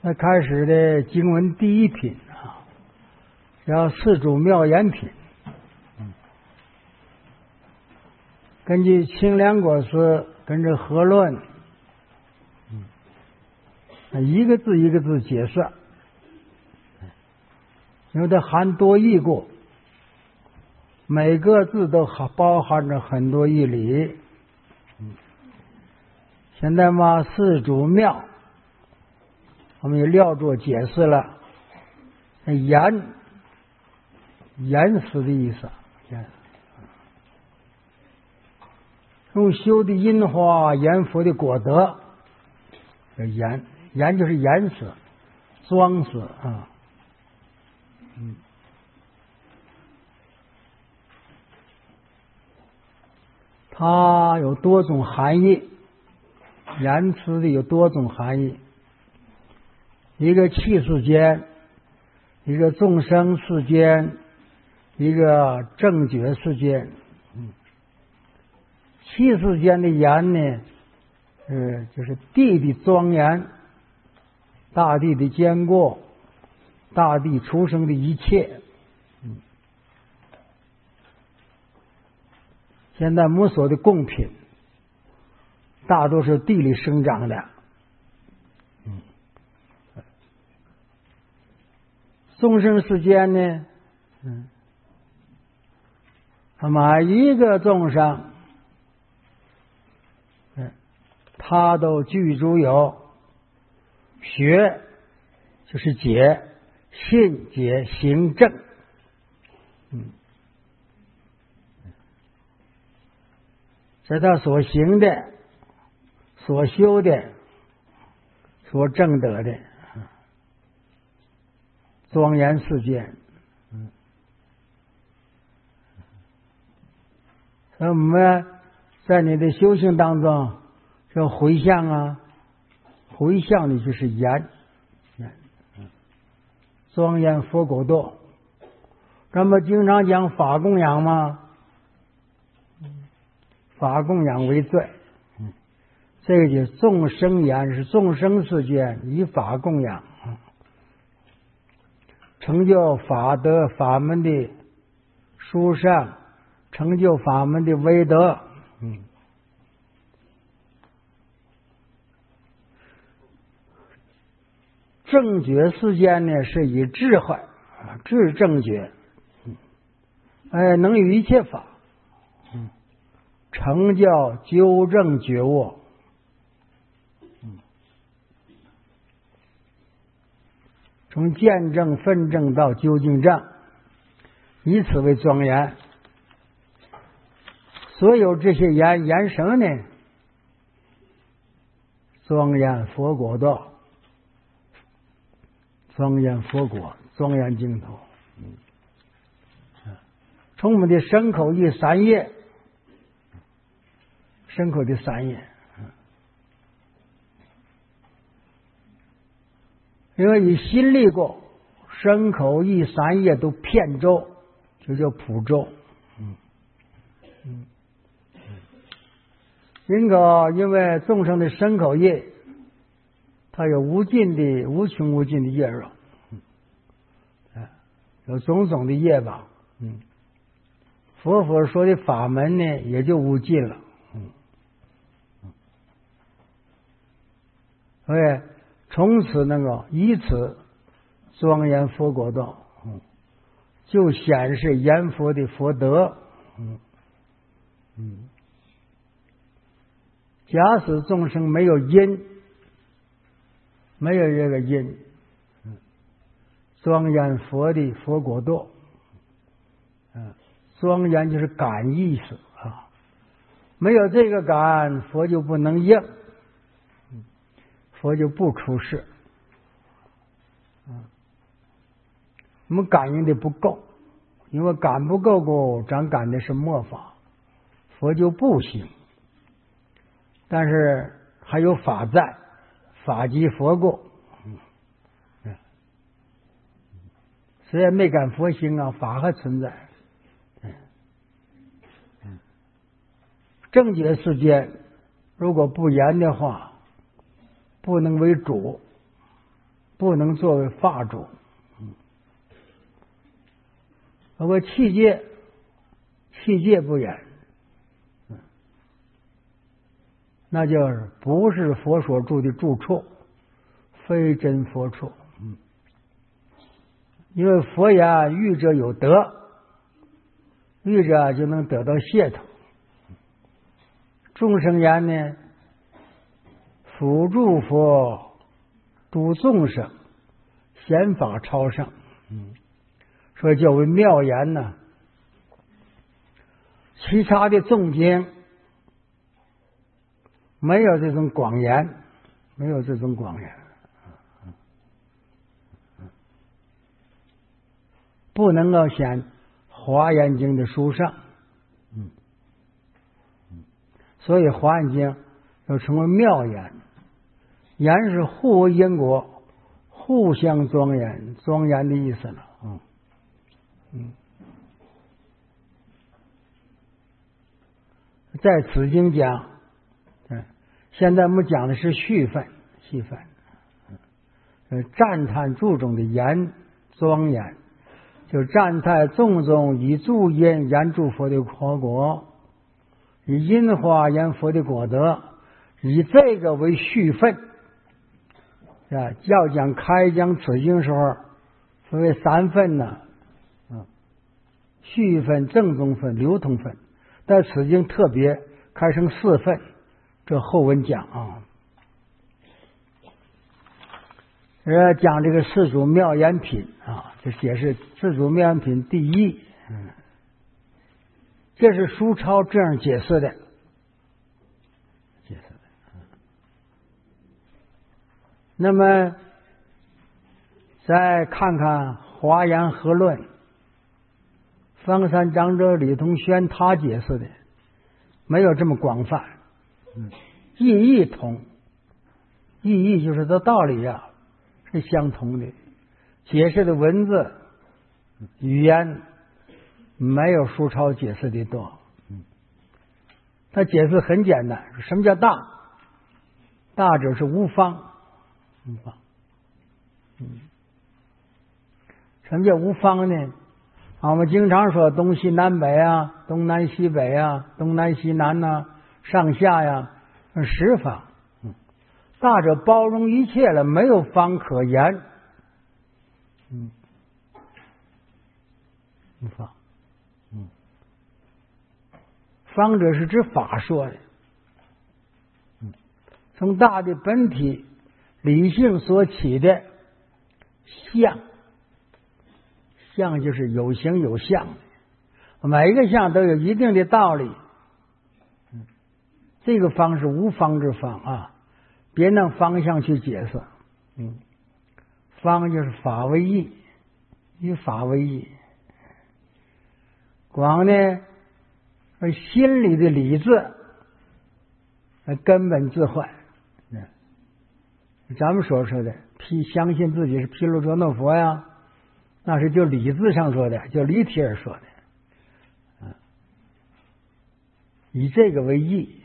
那开始的经文第一品啊，叫四主妙言品。根据清凉果师跟着合论，一个字一个字解算，因为它含多义故，每个字都包含着很多义理。现在嘛，四主妙，我们也料作解释了，言辞的意思，用修的因花，言佛的果德，言就是言辞、装饰啊。它有多种含义，言辞的有多种含义，一个气世间，一个众生世间，一个正觉世间。气世间的言呢，就是地的庄严，大地的坚固，大地出生的一切。现在我们说的贡品，大多是地里生长的。众生世间呢，每一个众生，他都具足有学，就是解，信解行正。在他所行的、所修的、所证得的庄严世间。所以我们在你的修行当中，这回向啊，回向的就是言，庄严佛果度。咱们经常讲法供养嘛，法供养为最，这个就众生言，是众生世间以法供养，成就法德法门的殊胜，成就法门的威德。正觉世间呢，是以智慧智正觉，能于一切法成就纠正觉悟。从见证分证到究竟证，以此为庄严。所有这些言什么呢？庄严佛果道，庄严佛果，庄严净土。从我们的身口意三业，身口的三业，因为以心力过，身口意三业都遍周，就叫普周。因为众生的身口业，它有无穷无尽的业肉，有种种的业吧。佛所说的法门呢，也就无尽了。所以从此能够以此庄严佛果道，就显示言佛的佛德。假使众生没有因，没有这个因，庄严佛的佛果道，庄严就是感意识啊，没有这个感，佛就不能应，佛就不出世。我们感应的不够，因为感不够咱感的是末法，佛就不行。但是还有法在，法即佛过，虽然没感佛行啊，法还存在。正觉世间如果不言的话，不能为主， 不能作为法主。包括器界不远，那就是不是佛所住的住处，非真佛处。因为佛言欲者有德，欲者就能得到解脱。众生言呢，辅助佛度众生，显法超胜。所以叫为妙言呢。其他的众经没有这种广言，没有这种广言，不能够显华严经的殊胜。所以华严经又称为妙言，言是互为因果，互相庄严，庄严的意思了。在此经讲，现在我们讲的是细分，赞叹注中的言庄严，就赞叹众中以助因言助佛的果果，以因化言佛的果德，以这个为续分。要讲开讲此经时候，分为三分呢，续分、正宗分、流通分。但此经特别开成4份，这后文讲啊。讲这个四祖妙言品啊，就解释四祖妙言品第一。这是苏超这样解释的。那么再看看华严和论，方山长者李同轩他解释的没有这么广泛，意义同，意义就是这道理啊是相同的，解释的文字语言没有苏超解释的多。他解释很简单，什么叫大？大者是无方。什么叫无方呢？我们经常说东西南北啊，东南西北啊，东南西南呐，上下呀，10方。大者包容一切了，没有方可言。方，方者是指法说的。从大的本体理性所起的相，相就是有形有相，每一个相都有一定的道理。这个方是无方之方啊，别按方向去解释。方就是法为义，以法为义。广呢，而心里的理智，根本智慧。咱们所说的相信自己是毗卢遮那佛呀，那是就理智上说的，就离体而说的。以这个为义。